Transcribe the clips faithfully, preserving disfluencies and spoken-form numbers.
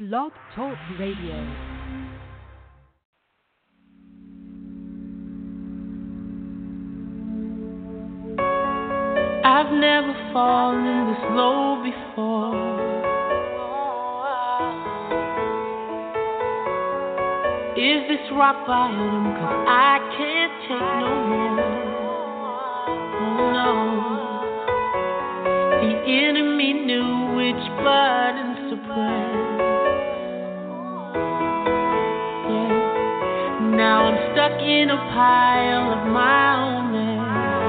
Blog Talk Radio. I've never fallen this low before. Is this rock bottom? 'Cause I can't take no more. Oh no. The enemy knew which buttons to press. Yeah. Now I'm stuck in a pile of my own mess.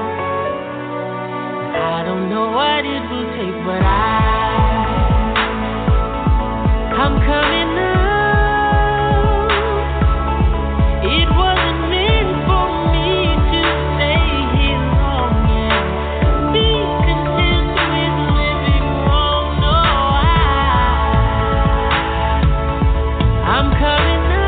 I don't know what it will take, but I, I'm coming up. It wasn't meant for me to stay here long and be content with living wrong. No, I, I'm coming up.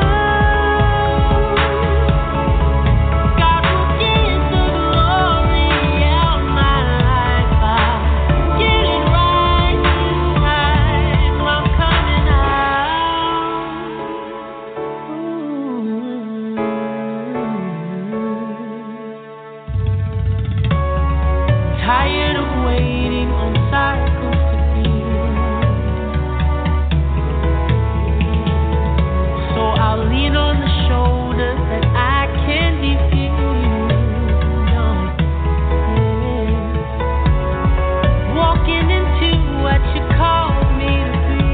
God will get the glory out my life. I'll get it right this time. I'm coming out. Tired of waiting on cycles to end. So I'll lean on the shoulders that I can defeat. Walking into what you called me to be.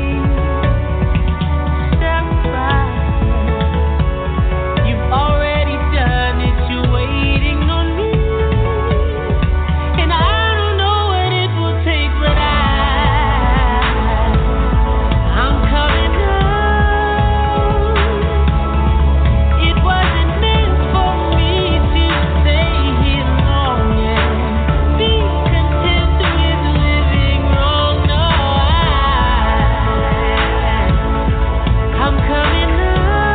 Step by step. You've already done it. You're waiting on me. And I don't know what it will take, but I, I'm coming up. It wasn't meant for me to stay here long and be content with living wrong. No, I, I'm coming up.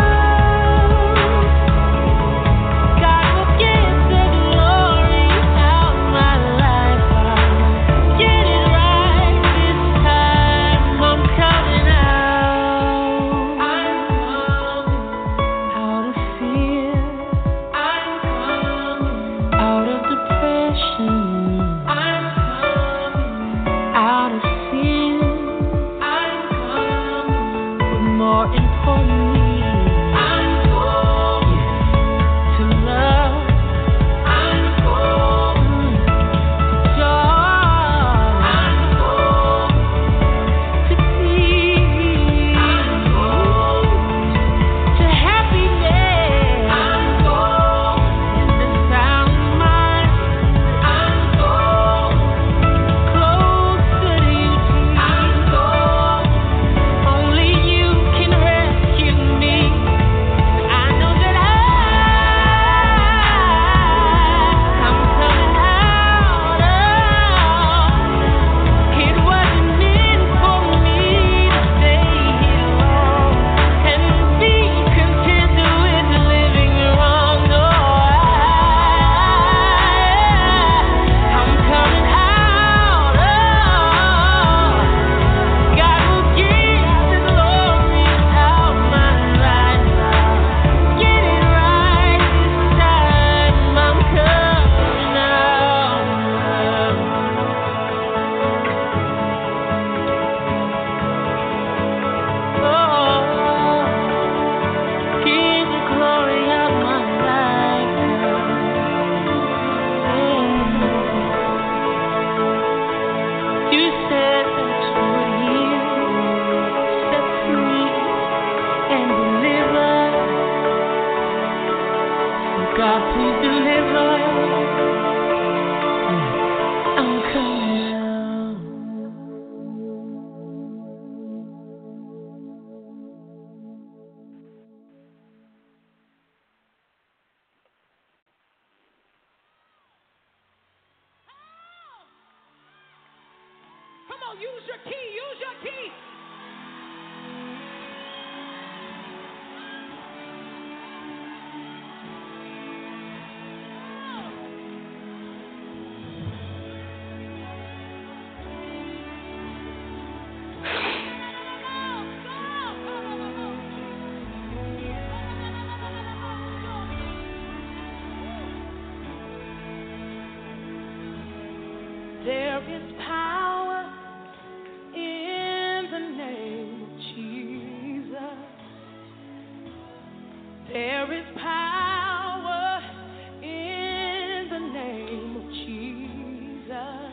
God will get the glory out my life. I'll get it right this time. I'm coming out. I'm coming out of fear. I'm coming out of depression. I'm coming out of sin. I'm coming, but more importantly, I'm going to love. I'm going to joy. I'm going to peace. I'm going to happiness. I'm going in the sound mind. I'm going closer to you, Jesus. I'm going. Only you can rescue me. I know that I, I'm coming out of. It wasn't meant for me to stay here long and be content with living wrong. No, I, I'm coming out of. God will get the glory out my life. I'll get it right this time. I'm coming out. Oh, get the glory out my life. You said that you would heal, set free, and deliver. God, please deliver. I'm coming out. Come on, use your key, use your key. Go, go, go. There is power in the name of Jesus. There is power in the name of Jesus.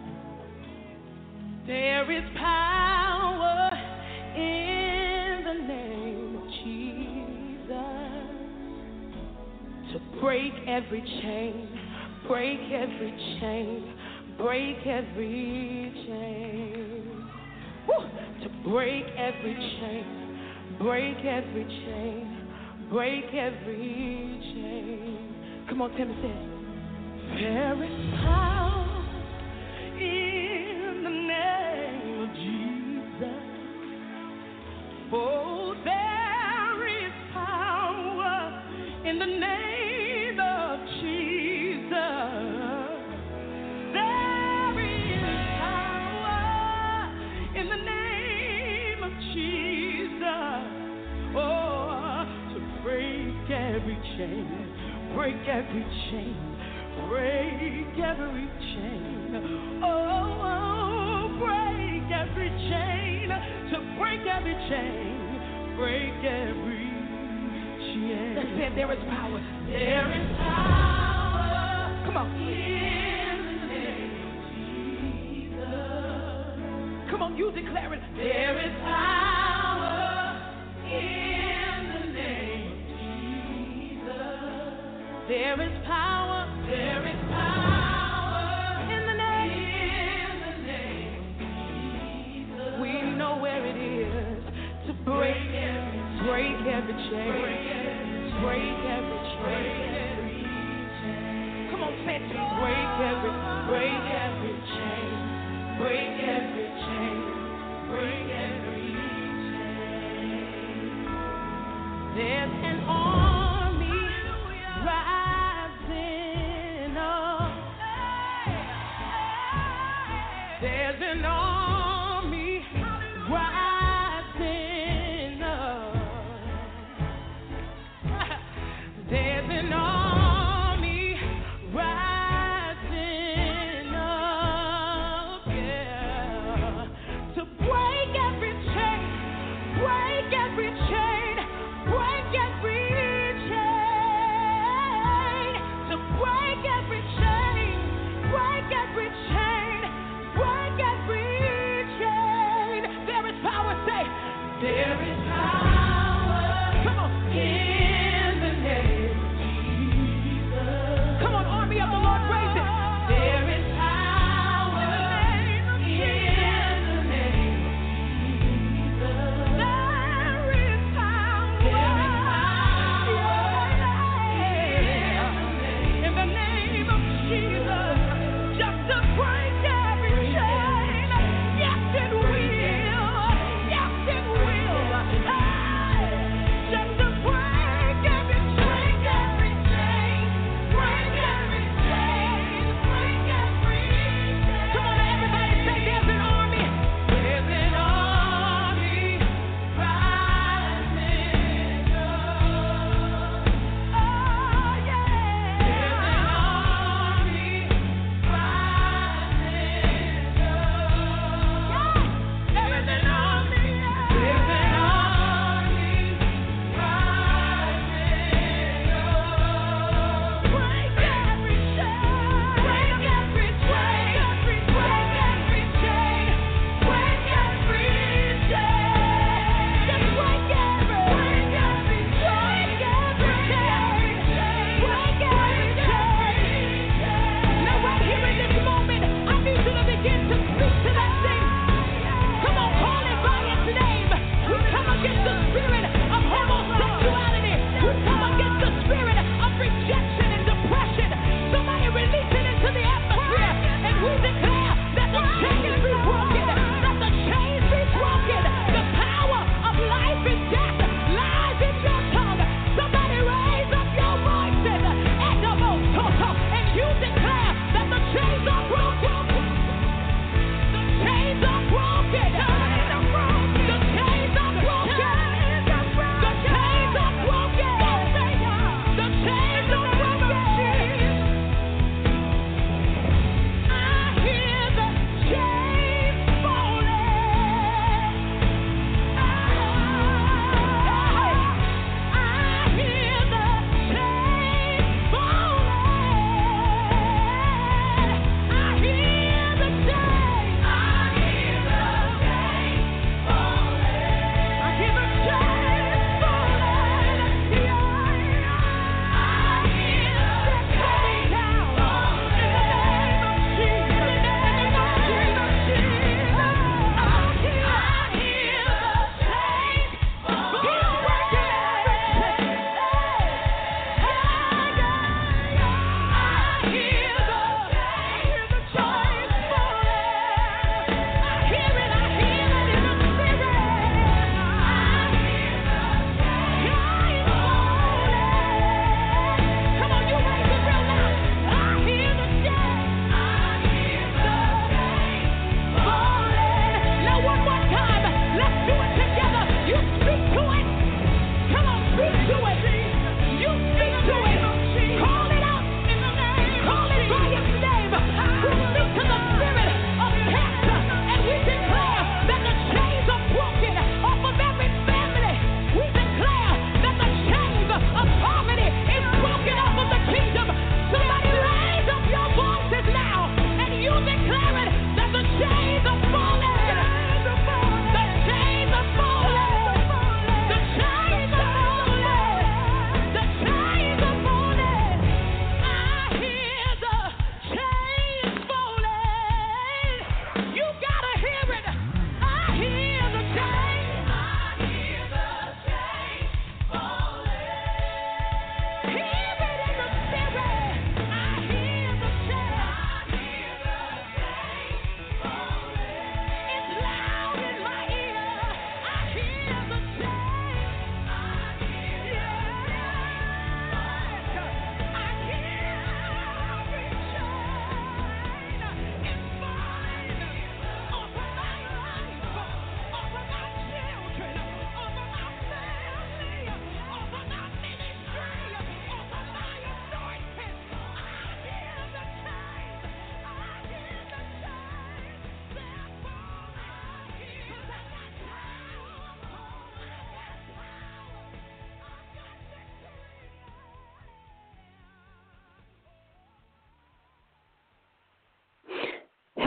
There is power in the name of Jesus to break every chain, break every chain, break every chain. Woo! To break every chain, break every chain, break every chain. Come on, Timothy, say it. There is power in the name of Jesus. Oh, there is power in the name of Jesus. There is power in the name of Jesus. Oh, to break every chain, break every chain, break every chain. Oh, break every chain, to break every chain, break every chain. That's it, there is power. There is power. Come on. In the name of Jesus. Come on, you declare it. There is power in the name of Jesus. There is power. There is power in the name. In the name of Jesus. We know where it is to break every, break every chain, break every, break every chain. Come on, say it. Break every, break every chain, break every chain, break every chain. There's an army rising up. There's an army rising up. There's an army rising up, yeah, to break every chain, break every chain, break every chain, to break every chain, break every chain, break every chain. There is power, say, there is power. Come on, in the name of Jesus. Come on, army of the Lord, raise it. There is power in the name of Jesus. There is power. There is power in the name of Jesus. Just to break every chain. Yes, it will. Yes, it will.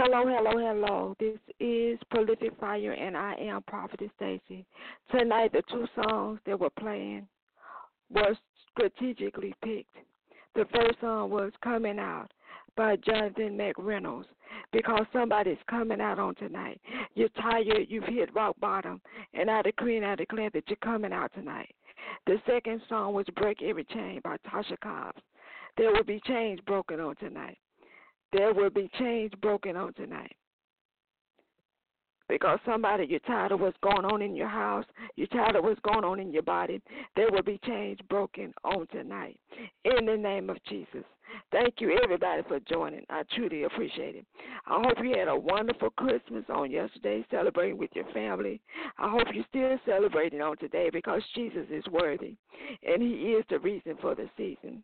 Hello, hello, hello. This is Prolific Fire, and I am Prophetess Stacy. Tonight, the two songs that we're playing were strategically picked. The first song was Coming Out by Jonathan McReynolds, because somebody's coming out on tonight. You're tired, you've hit rock bottom, and I decree and I declare that you're coming out tonight. The second song was Break Every Chain by Tasha Cobbs. There will be chains broken on tonight. There will be chains broken on tonight. Because somebody, you're tired of what's going on in your house. You're tired of what's going on in your body. There will be chains broken on tonight. In the name of Jesus. Thank you, everybody, for joining. I truly appreciate it. I hope you had a wonderful Christmas on yesterday, celebrating with your family. I hope you're still celebrating on today, because Jesus is worthy, and he is the reason for the season.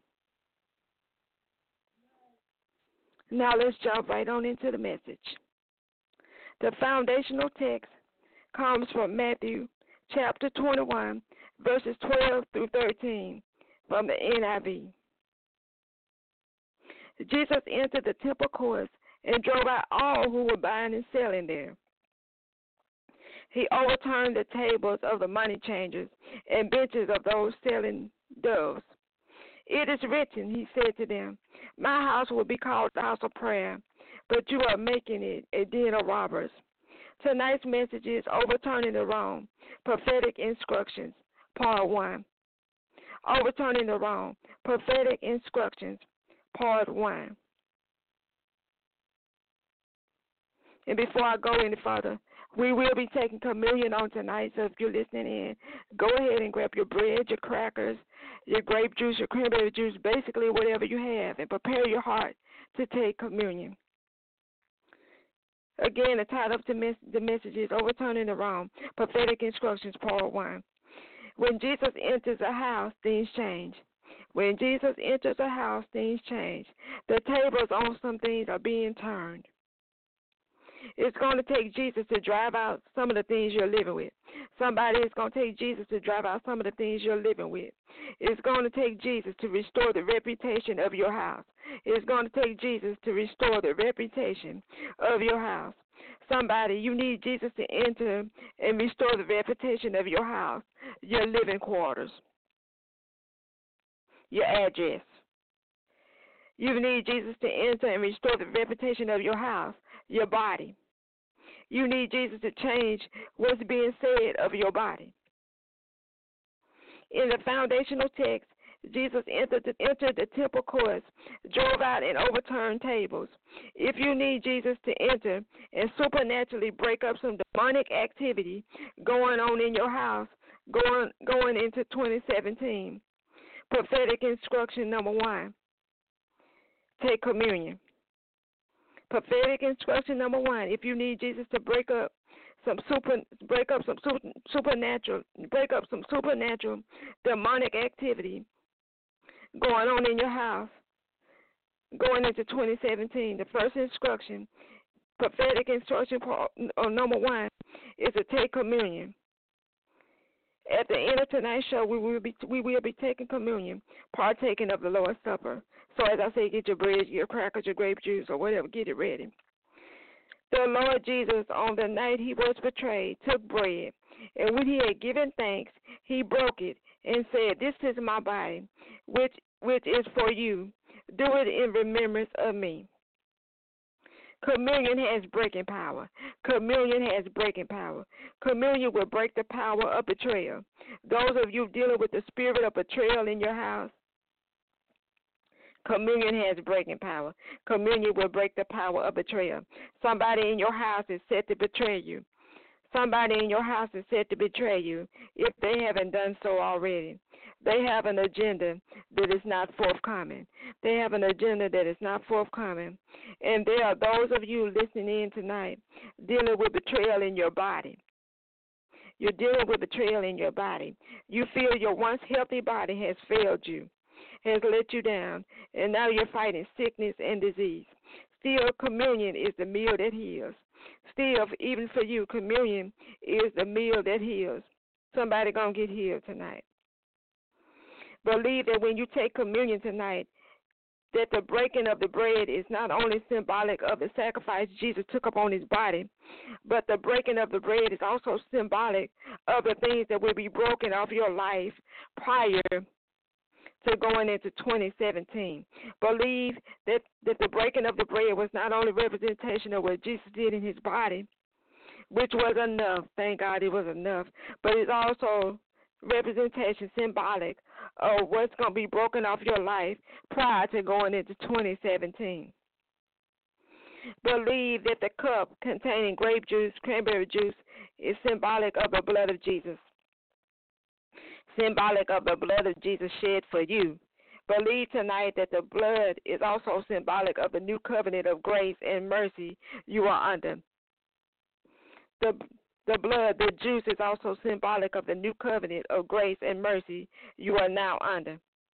Now let's jump right on into the message. The foundational text comes from Matthew chapter twenty-one, verses twelve through thirteen from the N I V. Jesus entered the temple courts and drove out all who were buying and selling there. He overturned the tables of the money changers and benches of those selling doves. It is written, he said to them, my house will be called the house of prayer, but you are making it a den of robbers. Tonight's message is Overturning the Wrong, Prophetic Instructions, Part one. Overturning the Wrong, Prophetic Instructions, Part one. And before I go any further, we will be taking communion on tonight, so if you're listening in, go ahead and grab your bread, your crackers, your grape juice, your cranberry juice, basically whatever you have, and prepare your heart to take communion. Again, the title of the message is Overturning the Wrong, Prophetic Instructions, Part one. When Jesus enters a house, things change. When Jesus enters a house, things change. The tables on some things are being turned. It's going to take Jesus to drive out some of the things you're living with. Somebody is going to take Jesus to drive out some of the things you're living with. It's going to take Jesus to restore the reputation of your house. It's going to take Jesus to restore the reputation of your house. Somebody, you need Jesus to enter and restore the reputation of your house, your living quarters, your address. You need Jesus to enter and restore the reputation of your house, your body. You need Jesus to change what's being said of your body. In the foundational text, Jesus entered the, entered the temple courts, drove out and overturned tables. If you need Jesus to enter and supernaturally break up some demonic activity going on in your house, going, going into twenty seventeen, prophetic instruction number one, take communion. Prophetic instruction number one: if you need Jesus to break up some super, break up some super, supernatural, break up some supernatural demonic activity going on in your house, going into twenty seventeen, the first instruction, prophetic instruction or number one, is to take communion. At the end of tonight's show, we will be we will be taking communion, partaking of the Lord's Supper. So as I say, get your bread, your crackers, your grape juice, or whatever, get it ready. The Lord Jesus, on the night he was betrayed, took bread, and when he had given thanks, he broke it and said, "This is my body, which which is for you. Do it in remembrance of me." Communion has breaking power. Communion has breaking power. Communion will break the power of betrayal. Those of you dealing with the spirit of betrayal in your house, communion has breaking power. Communion will break the power of betrayal. Somebody in your house is set to betray you. Somebody in your house is set to betray you if they haven't done so already. They have an agenda that is not forthcoming. They have an agenda that is not forthcoming. And there are those of you listening in tonight dealing with betrayal in your body. You're dealing with betrayal in your body. You feel your once healthy body has failed you, has let you down, and now you're fighting sickness and disease. Still, communion is the meal that heals. Still, even for you, communion is the meal that heals. Somebody going to get healed tonight. Believe that when you take communion tonight, that the breaking of the bread is not only symbolic of the sacrifice Jesus took upon his body, but the breaking of the bread is also symbolic of the things that will be broken off your life prior to going into twenty seventeen. Believe that, that the breaking of the bread was not only representation of what Jesus did in his body, which was enough, thank God it was enough, but it's also representation, symbolic of what's going to be broken off your life prior to going into twenty seventeen. Believe that the cup containing grape juice, cranberry juice, is symbolic of the blood of Jesus. Symbolic of the blood of Jesus shed for you. Believe tonight that the blood is also symbolic of the new covenant of grace and mercy you are under. The The blood, the juice, is also symbolic of the new covenant of grace and mercy you are now under.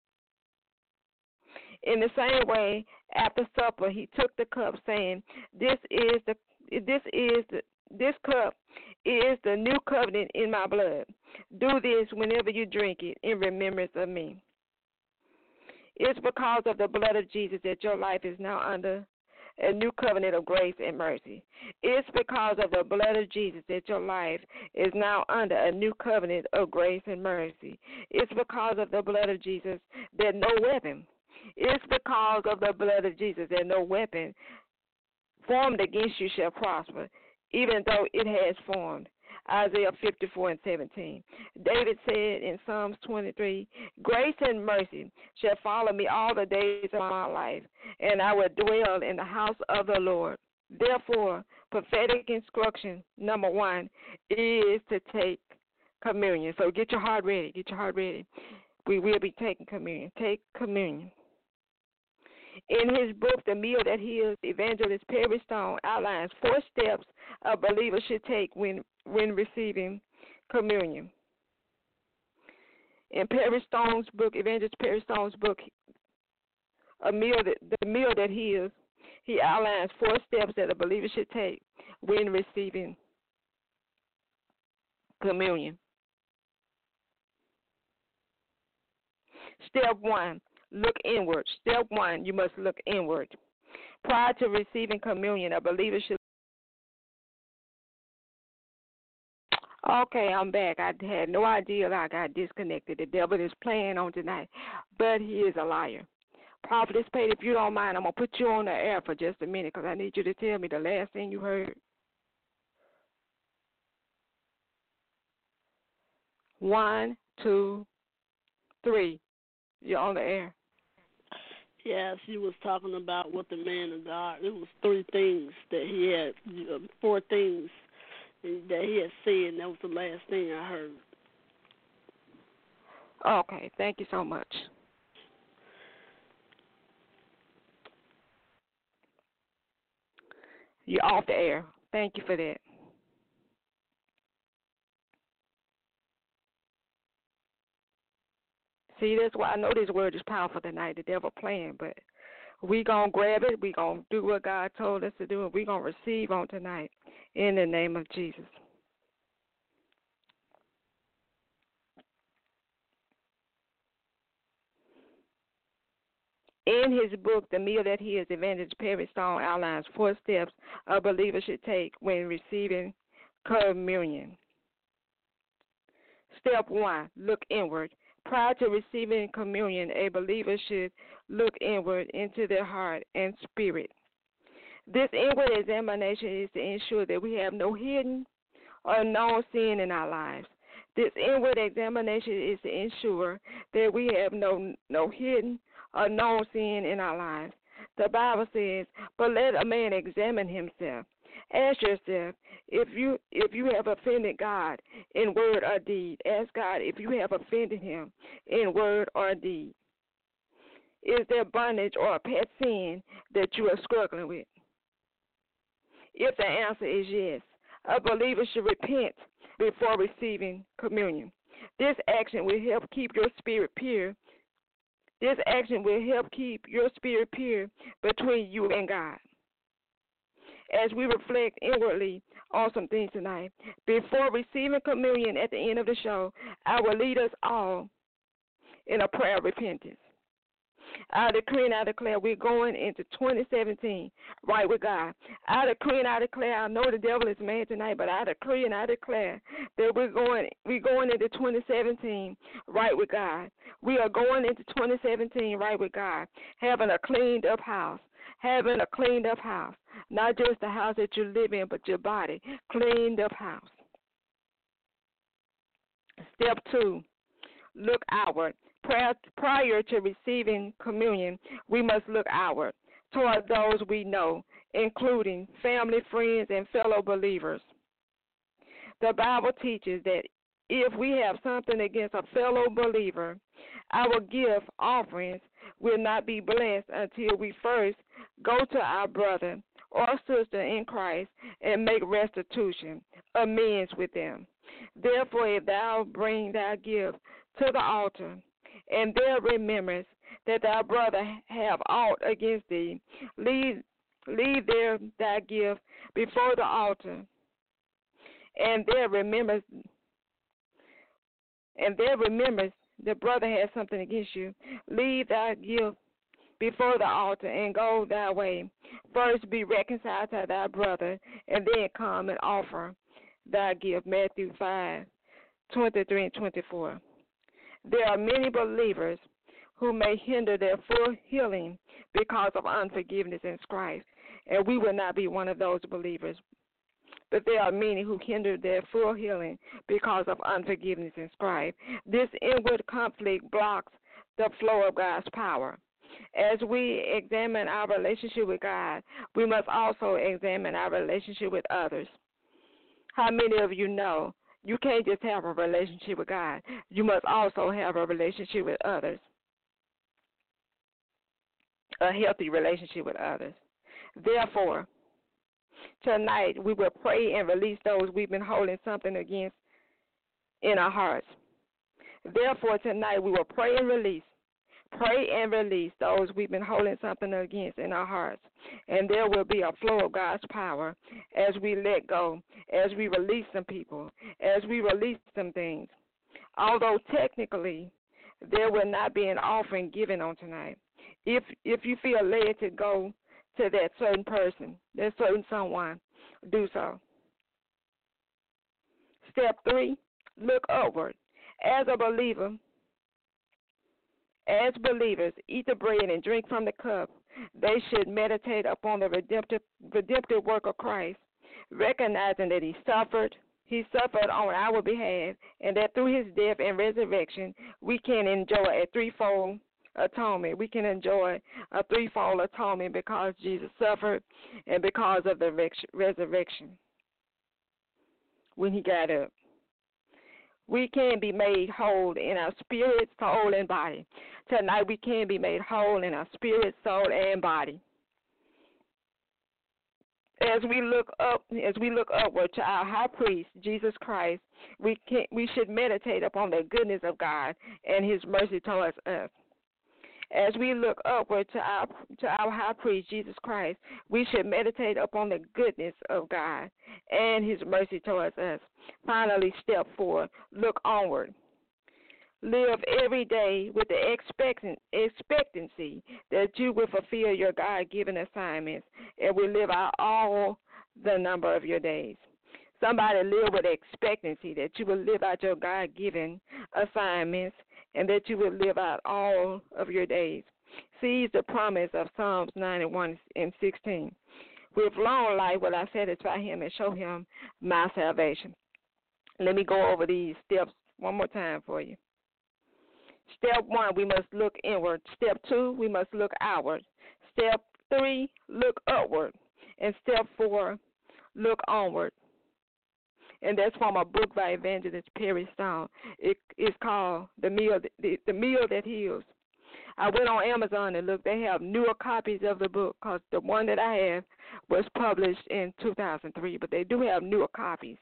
In the same way, after supper, he took the cup, saying, "This is the this is the this cup is the new covenant in my blood. Do this whenever you drink it in remembrance of me." It's because of the blood of Jesus that your life is now under a new covenant of grace and mercy. It's because of the blood of Jesus that your life is now under a new covenant of grace and mercy. It's because of the blood of Jesus that no weapon. It's because of the blood of Jesus that no weapon formed against you shall prosper, even though it has formed. Isaiah fifty-four and seventeen. David said in Psalms twenty-three, "Grace and mercy shall follow me all the days of my life, and I will dwell in the house of the Lord." Therefore, prophetic instruction number one is to take communion. So get your heart ready. Get your heart ready. We will be taking communion. Take communion. In his book, The Meal That Heals, Evangelist Perry Stone outlines four steps a believer should take when, when receiving communion. In Perry Stone's book, Evangelist Perry Stone's book, A Meal That, The Meal That Heals, he outlines four steps that a believer should take when receiving communion. Step one. Look inward. Step one, you must look inward. Prior to receiving communion, a believer should. Okay, I'm back. I had no idea I got disconnected. The devil is playing on tonight, but he is a liar. Prophetess Pate, if you don't mind, I'm going to put you on the air for just a minute because I need you to tell me the last thing you heard. One, two, three. You're on the air. Yes, he was talking about what the man of God, it was three things that he had, uh, four things that he had said, and that was the last thing I heard. Okay, thank you so much. You're off the air. Thank you for that. See, that's why I know this word is powerful tonight. The devil playing, but we going to grab it. we going to do what God told us to do, and we going to receive on tonight in the name of Jesus. In his book, The Meal That Heals, Evangelist Perry Stone outlines four steps a believer should take when receiving communion. Step one, look inward. Prior to receiving communion, a believer should look inward into their heart and spirit. This inward examination is to ensure that we have no hidden or known sin in our lives. This inward examination is to ensure that we have no no hidden or known sin in our lives. The Bible says, "But let a man examine himself." Ask yourself if you if you have offended God in word or deed. Ask God if you have offended him in word or deed. Is there bondage or a pet sin that you are struggling with? If the answer is yes, a believer should repent before receiving communion. This action will help keep your spirit pure. This action will help keep your spirit pure between you and God. As we reflect inwardly on some things tonight, before receiving communion at the end of the show, I will lead us all in a prayer of repentance. I decree and I declare we're going into twenty seventeen right with God. I decree and I declare, I know the devil is mad tonight, but I decree and I declare that we're going we're going into twenty seventeen right with God. We are going into twenty seventeen right with God, having a cleaned up house, having a cleaned up house, not just the house that you live in, but your body, cleaned up house. Step two, look outward. Prior to receiving communion, we must look outward toward those we know, including family, friends, and fellow believers. The Bible teaches that if we have something against a fellow believer, our gift offerings will not be blessed until we first go to our brother or sister in Christ and make restitution, amends with them. Therefore, if thou bring thy gift to the altar, and there remembrance that thy brother have aught against thee, leave, leave there thy gift before the altar, and there remembrance, and there remembrance the brother has something against you, leave thy gift before the altar and go thy way. First be reconciled to thy brother, and then come and offer thy gift. Matthew five, twenty-three and twenty-four. There are many believers who may hinder their full healing because of unforgiveness in Christ, and we will not be one of those believers. But there are many who hinder their full healing because of unforgiveness in Christ. This inward conflict blocks the flow of God's power. As we examine our relationship with God, we must also examine our relationship with others. How many of you know you can't just have a relationship with God? You must also have a relationship with others, a healthy relationship with others. Therefore, tonight we will pray and release those we've been holding something against in our hearts. Therefore, tonight we will pray and release, pray and release those we've been holding something against in our hearts. And there will be a flow of God's power as we let go, as we release some people, as we release some things. Although technically there will not be an offering given on tonight, if if you feel led to go to that certain person, that certain someone, do so. Step three, look upward. As a believer, as believers, eat the bread and drink from the cup. They should meditate upon the redemptive, redemptive work of Christ, recognizing that he suffered, he suffered on our behalf, and that through his death and resurrection, we can enjoy a threefold atonement. We can enjoy a threefold atonement because Jesus suffered and because of the resurrection when he got up. We can be made whole in our spirit, soul, and body. Tonight we can be made whole in our spirit, soul, and body. As we look up, as we look upward to our high priest, Jesus Christ, we can, we should meditate upon the goodness of God and his mercy towards us. As we look upward to our to our high priest, Jesus Christ, we should meditate upon the goodness of God and his mercy towards us. Finally, step four, look onward. Live every day with the expectant, expectancy that you will fulfill your God-given assignments and will live out all the number of your days. Somebody live with expectancy that you will live out your God-given assignments and that you will live out all of your days. Seize the promise of Psalms ninety-one and sixteen. With long life will I satisfy him and show him my salvation. Let me go over these steps one more time for you. Step one, we must look inward. Step two, we must look outward. Step three, look upward. And step four, look onward. And that's from a book by Evangelist Perry Stone. It is called The Meal, the, the Meal That Heals. I went on Amazon and looked. They have newer copies of the book because the one that I have was published in two thousand three, but they do have newer copies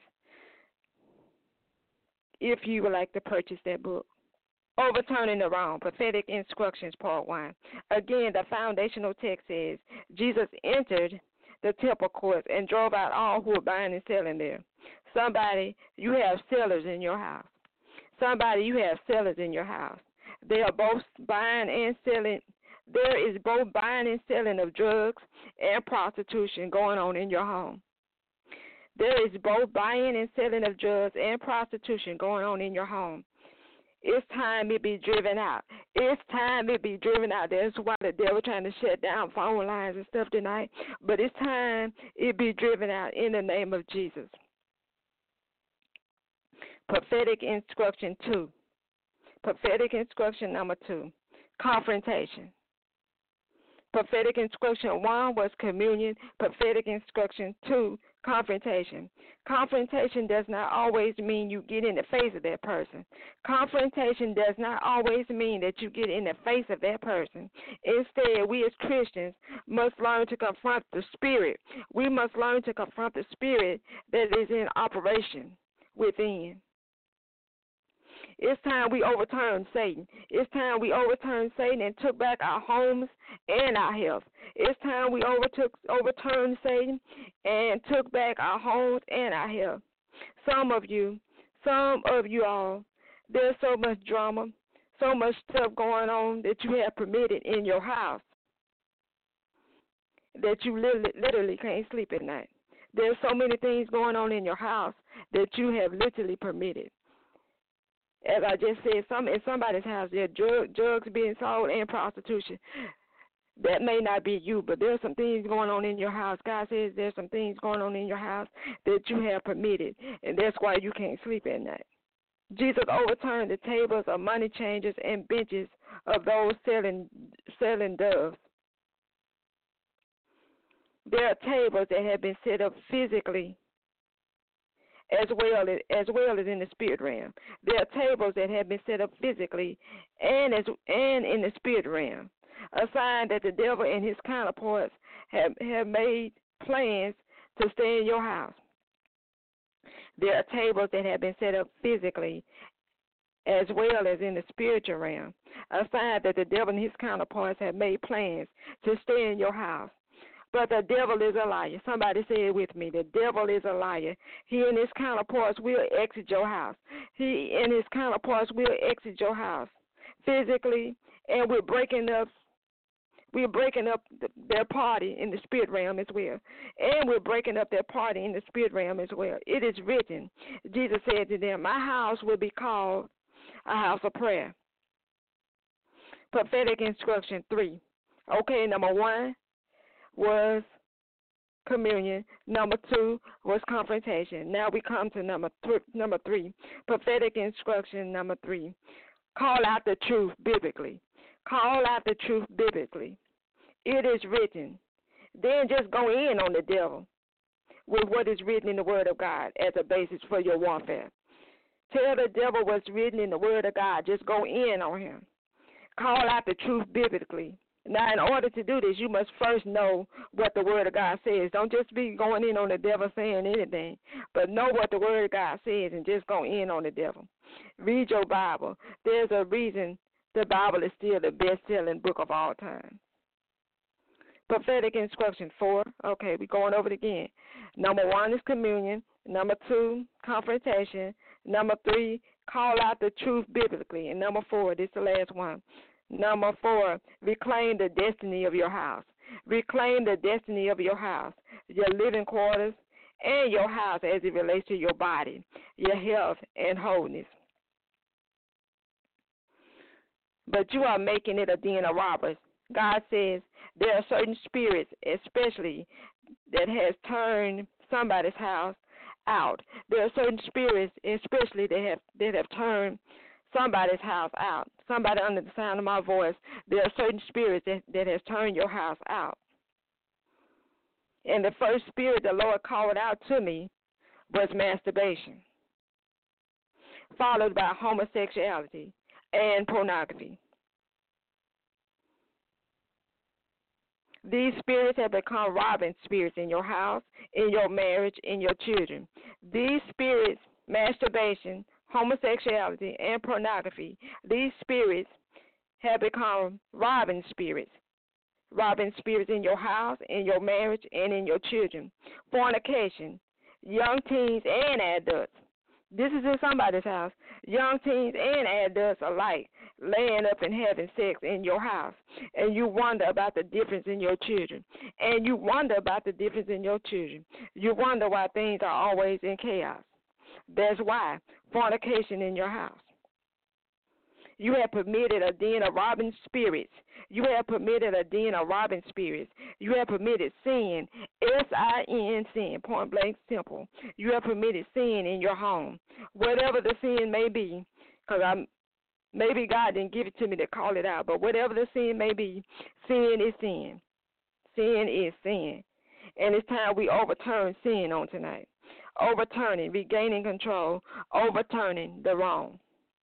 if you would like to purchase that book. Overturning the Wrong, Prophetic Instructions, Part one. Again, the foundational text says, Jesus entered the temple courts and drove out all who were buying and selling there. Somebody, you have sellers in your house. Somebody, you have sellers in your house. They are both buying and selling There is both buying and selling of drugs and prostitution going on in your home. There is both buying and selling of drugs and prostitution going on in your home. It's time it be driven out. It's time it be driven out. That's why the devil trying to shut down phone lines and stuff tonight. But it's time it be driven out in the name of Jesus. Prophetic instruction two. Prophetic instruction number two. Confrontation. Prophetic instruction one was communion. Prophetic instruction two, confrontation. Confrontation does not always mean you get in the face of that person. Confrontation does not always mean that you get in the face of that person. Instead, we as Christians must learn to confront the spirit. We must learn to confront the spirit that is in operation within. It's time we overturn Satan. It's time we overturned Satan and took back our homes and our health. It's time we overtook overturned Satan and took back our homes and our health. Some of you, some of you all, there's so much drama, so much stuff going on that you have permitted in your house that you literally, literally can't sleep at night. There's so many things going on in your house that you have literally permitted. As I just said, some in somebody's house, there are drug, drugs being sold and prostitution. That may not be you, but there's some things going on in your house. God says there's some things going on in your house that you have permitted, and that's why you can't sleep at night. Jesus overturned the tables of money changers and benches of those selling selling doves. There are tables that have been set up physically as well as, as well as in the spirit realm. There are tables that have been set up physically and as and in the spirit realm, a sign that the devil and his counterparts have, have made plans to stay in your house. There are tables that have been set up physically as well as in the spiritual realm, a sign that the devil and his counterparts have made plans to stay in your house. But the devil is a liar. Somebody say it with me. The devil is a liar. He and his counterparts will exit your house. He and his counterparts will exit your house physically, and we're breaking up. We're breaking up the, their party in the spirit realm as well, and we're breaking up their party in the spirit realm as well. It is written. Jesus said to them, "My house will be called a house of prayer." Prophetic instruction three. Okay, number one was communion. Number two was confrontation. Now we come to number th- number three, prophetic instruction number three. Call out the truth biblically. Call out the truth biblically. It is written. Then just go in on the devil with what is written in the Word of God as a basis for your warfare. Tell the devil what's written in the Word of God. Just go in on him. Call out the truth biblically. Now, in order to do this, you must first know what the Word of God says. Don't just be going in on the devil saying anything, but know what the Word of God says and just go in on the devil. Read your Bible. There's a reason the Bible is still the best-selling book of all time. Prophetic instruction four. Okay, we're going over it again. Number one is communion. Number two, confrontation. Number three, call out the truth biblically. And number four, this is the last one. Number four, reclaim the destiny of your house. Reclaim the destiny of your house, your living quarters, and your house as it relates to your body, your health, and wholeness. But you are making it a den of robbers. God says there are certain spirits, especially, that has turned somebody's house out. There are certain spirits, especially, that have that have turned somebody's house out. Somebody under the sound of my voice, there are certain spirits that, that has turned your house out. And the first spirit the Lord called out to me was masturbation, followed by homosexuality and pornography. These spirits have become robbing spirits in your house, in your marriage, in your children. These spirits, masturbation, homosexuality, and pornography, these spirits have become robbing spirits. Robbing spirits in your house, in your marriage, and in your children. Fornication, young teens and adults. This is in somebody's house. Young teens and adults alike laying up and having sex in your house, and you wonder about the difference in your children, and you wonder about the difference in your children. You wonder why things are always in chaos. That's why fornication in your house. You have permitted a den of robbing spirits. You have permitted a den of robbing spirits. You have permitted sin, S I N, sin, point blank simple. You have permitted sin in your home, whatever the sin may be, because I'm maybe God didn't give it to me to call it out, but whatever the sin may be, sin is sin. Sin is sin. And it's time we overturn sin on tonight. Overturning, regaining control, overturning the wrong.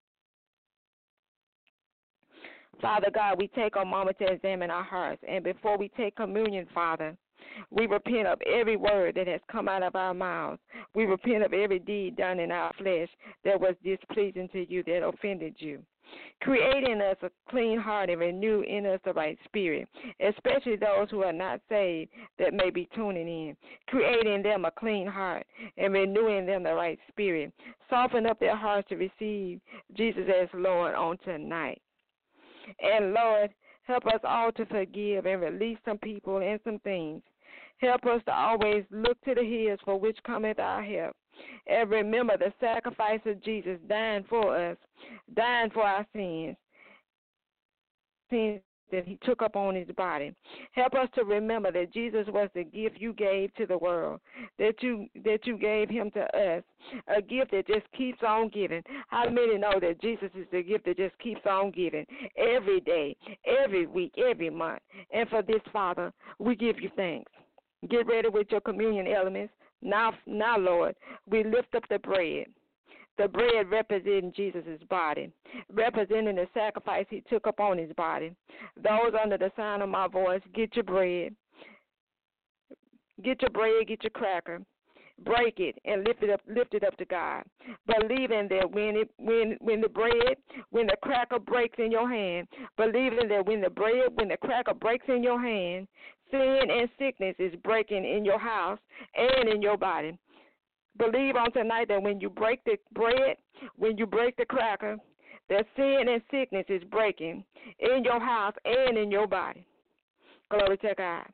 Father God, we take a moment to examine our hearts. And before we take communion, Father, we repent of every word that has come out of our mouths. We repent of every deed done in our flesh that was displeasing to you, that offended you. Create in us a clean heart and renew in us the right spirit, especially those who are not saved that may be tuning in. Create in them a clean heart and renew in them the right spirit. Soften up their hearts to receive Jesus as Lord on tonight. And Lord, help us all to forgive and release some people and some things. Help us to always look to the hills for which cometh our help. And remember the sacrifice of Jesus dying for us, dying for our sins, sins that he took up on his body. Help us to remember that Jesus was the gift you gave to the world, that you that you gave him to us, a gift that just keeps on giving. How many know that Jesus is the gift that just keeps on giving every day, every week, every month? And for this, Father, we give you thanks. Get ready with your communion elements. Now, now, Lord, we lift up the bread. The bread representing Jesus' body, representing the sacrifice he took upon his body. Those under the sound of my voice, get your bread. Get your bread, get your cracker. Break it and lift it up, lift it up to God. Believing that when it when when the bread, when the cracker breaks in your hand, believing that when the bread, when the cracker breaks in your hand, sin and sickness is breaking in your house and in your body. Believe on tonight that when you break the bread, when you break the cracker, that sin and sickness is breaking in your house and in your body. Glory to God.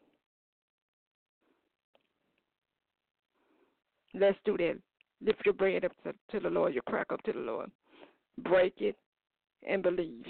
Let's do that. Lift your bread up to, to the Lord, your cracker up to the Lord. Break it and believe.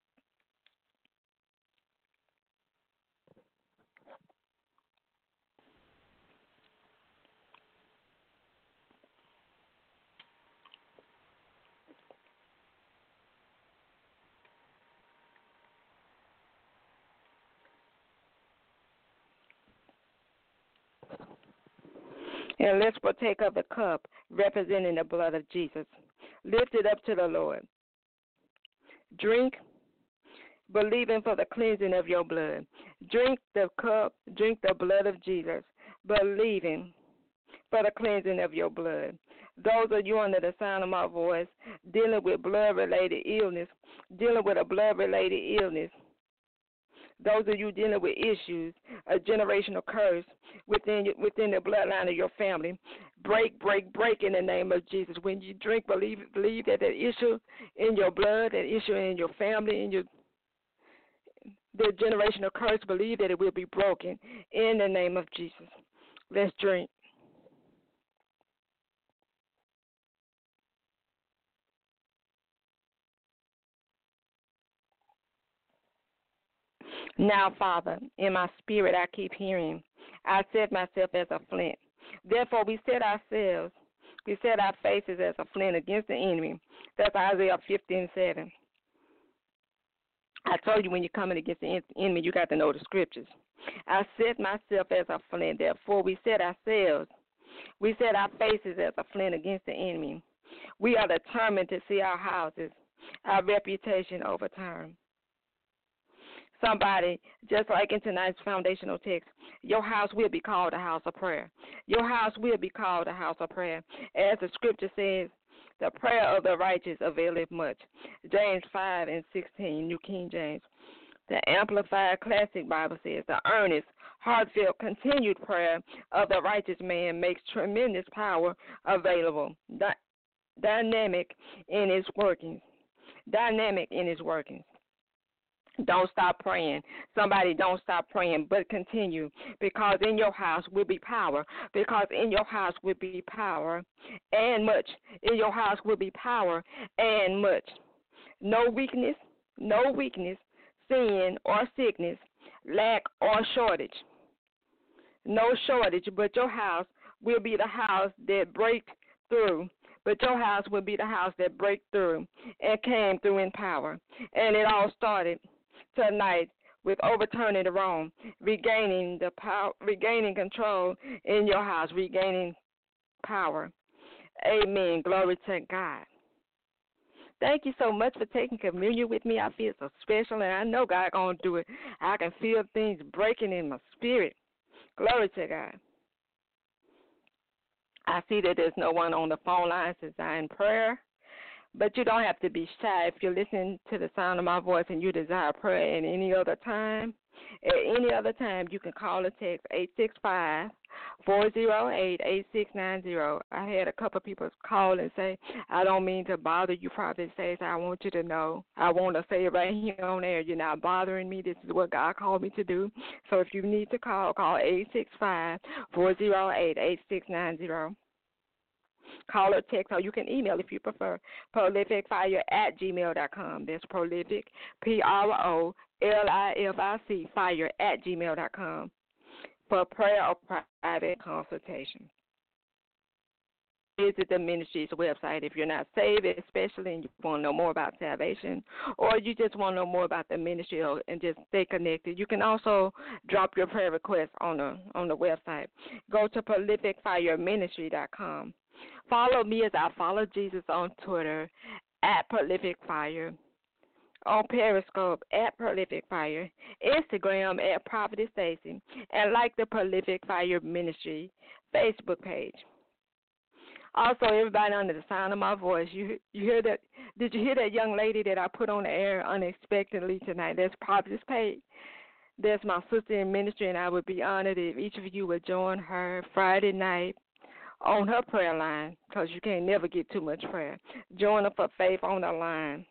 And let's partake of the cup representing the blood of Jesus. Lift it up to the Lord. Drink, believing for the cleansing of your blood. Drink the cup, drink the blood of Jesus, believing for the cleansing of your blood. Those of you under the sound of my voice dealing with blood-related illness, dealing with a blood-related illness, those of you dealing with issues, a generational curse within within the bloodline of your family, break, break, break in the name of Jesus. When you drink, believe believe that that issue in your blood, that issue in your family, in your the generational curse, believe that it will be broken in the name of Jesus. Let's drink. Now, Father, in my spirit I keep hearing, I set myself as a flint. Therefore, we set ourselves, we set our faces as a flint against the enemy. That's Isaiah fifteen seven. I told you when you're coming against the enemy, you got to know the scriptures. I set myself as a flint. Therefore, we set ourselves, we set our faces as a flint against the enemy. We are determined to see our houses, our reputation overturned. Somebody, just like in tonight's foundational text, your house will be called a house of prayer. Your house will be called a house of prayer. As the scripture says, the prayer of the righteous availeth much. James five and sixteen, New King James. The Amplified Classic Bible says, the earnest, heartfelt, continued prayer of the righteous man makes tremendous power available, dy- dynamic in its workings. dynamic in its workings. Don't stop praying. Somebody don't stop praying, but continue, because in your house will be power, because in your house will be power and much. In your house will be power and much. No weakness, no weakness, sin or sickness, lack or shortage. No shortage, but your house will be the house that breaks through. But your house will be the house that break through and came through in power. And it all started tonight with overturning the wrong, regaining the power, regaining control in your house, regaining power. Amen. Glory to God. Thank you so much for taking communion with me. I feel so special, and I know God gonna do it. I can feel things breaking in my spirit. Glory to God. I see that there's no one on the phone line since I'm in prayer. But you don't have to be shy. If you're listening to the sound of my voice and you desire prayer at any other time, at any other time, you can call or text eight six five, four oh eight, eight six nine zero. I had a couple of people call and say, I don't mean to bother you, Prophet says. I want you to know. I want to say it right here on air. You're not bothering me. This is what God called me to do. So if you need to call, call eight six five, four oh eight, eight six nine zero. Call or text, or you can email if you prefer, prolificfire at gmail dot com. That's prolific, P R O L I F I C, fire at gmail dot com for prayer or private consultation. Visit the ministry's website if you're not saved, especially and you want to know more about salvation, or you just want to know more about the ministry and just stay connected. You can also drop your prayer request on the on the website. Go to prolific fire ministry dot com. Follow me as I follow Jesus on Twitter at Prolific Fire, on Periscope at Prolific Fire, Instagram at Prophetess Stacy, and like the Prolific Fire Ministry Facebook page. Also, everybody under the sound of my voice, you you hear that? Did you hear that young lady that I put on the air unexpectedly tonight? That's Prophetess Page. That's my sister in ministry, and I would be honored if each of you would join her Friday night on her prayer line, because you can't never get too much prayer. Join her for Faith on the Line.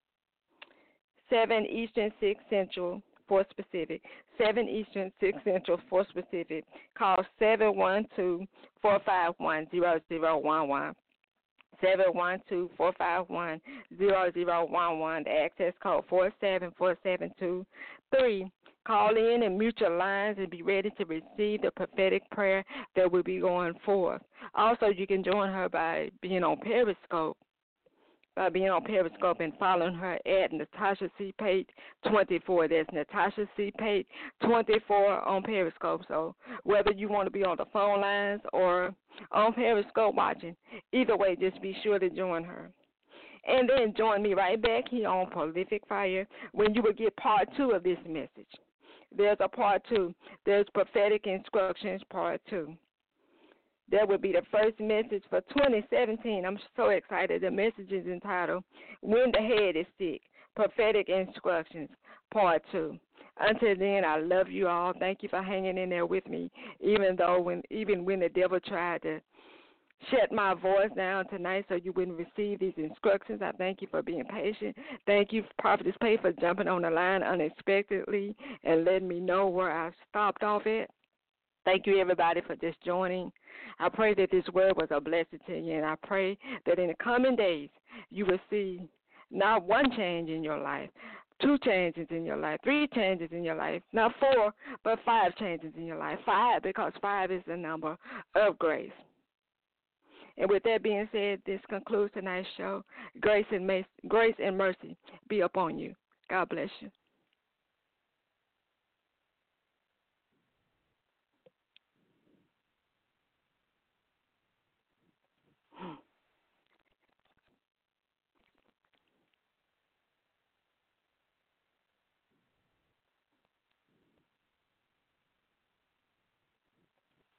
seven Eastern, six Central, four Pacific. seven Eastern, six Central, four Pacific. Call seven one two, four five one, zero zero one one. seven one two, four five one, zero zero one one. The access code four seven four seven two three. Call in and mute your lines and be ready to receive the prophetic prayer that will be going forth. Also, you can join her by being on Periscope, by being on Periscope and following her at Natasha C. Pate twenty-four. That's Natasha C. Pate twenty-four on Periscope. So whether you want to be on the phone lines or on Periscope watching, either way, just be sure to join her. And then join me right back here on Prolific Fire when you will get part two of this message. There's a part two. There's prophetic instructions part two. That will be the first message for twenty seventeen. I'm so excited. The message is entitled, When the Head is Sick, Prophetic Instructions part two. Until then, I love you all. Thank you for hanging in there with me, even though when even when the devil tried to shut my voice down tonight so you wouldn't receive these instructions. I thank you for being patient. Thank you, Prophetess Pay, for jumping on the line unexpectedly and letting me know where I stopped off at. Thank you, everybody, for just joining. I pray that this word was a blessing to you, and I pray that in the coming days you will see not one change in your life, two changes in your life, three changes in your life, not four, but five changes in your life. Five, because five is the number of grace. And with that being said, this concludes tonight's show. Grace and, grace and mercy be upon you. God bless you.